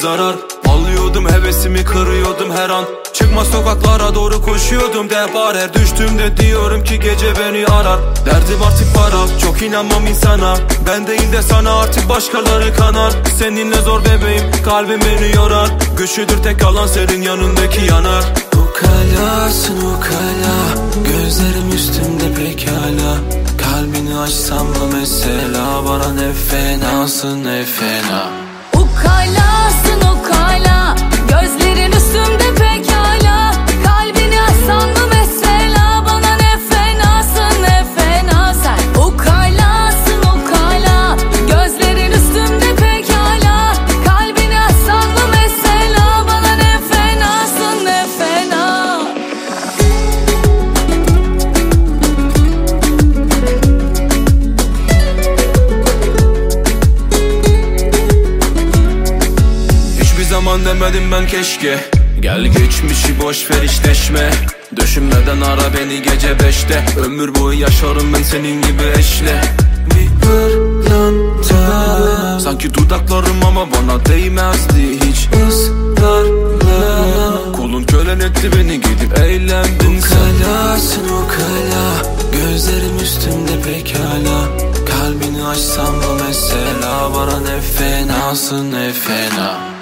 zarar. Alıyordum hevesimi, kırıyordum her an. Çıkma sokaklara doğru koşuyordum depar. Her düştüğümde diyorum ki gece beni arar. Derdim artık para, çok inanmam insana. Ben değil de sana artık başkaları kanar. Seninle zor bebeğim, kalbim beni yorar. Güçlüdür tek kalan senin yanındaki yanar. Ukalasın ukala, gözlerim üstümde pekala. Kalbini açsam mı mesela, bana ne fenasın ne fena. Ukalasın ukala, gözlerin üstümde pekala. Kalbini açsan mı mesela, bana ne fenasın ne fena sen. Ukalasın ukala, gözlerin üstümde pekala. Kalbini açsan mı mesela, bana ne fenasın ne fena. Hiçbir zaman demedim ben keşke. Gel geçmişi boş ver işleşme. Düşünmeden ara beni gece 5'te. Ömür boyu yaşarım ben senin gibi eşle. Bir pırlanta, Sanki dudaklarım ama bana değmezdi hiç. ısrarla, Kulun kölen etti beni, gidip eğlendin sen. ukalasın ukala, gözlerim üstümde pekala. Kalbini açsam mı mesela, bana ne fenasın ne fena.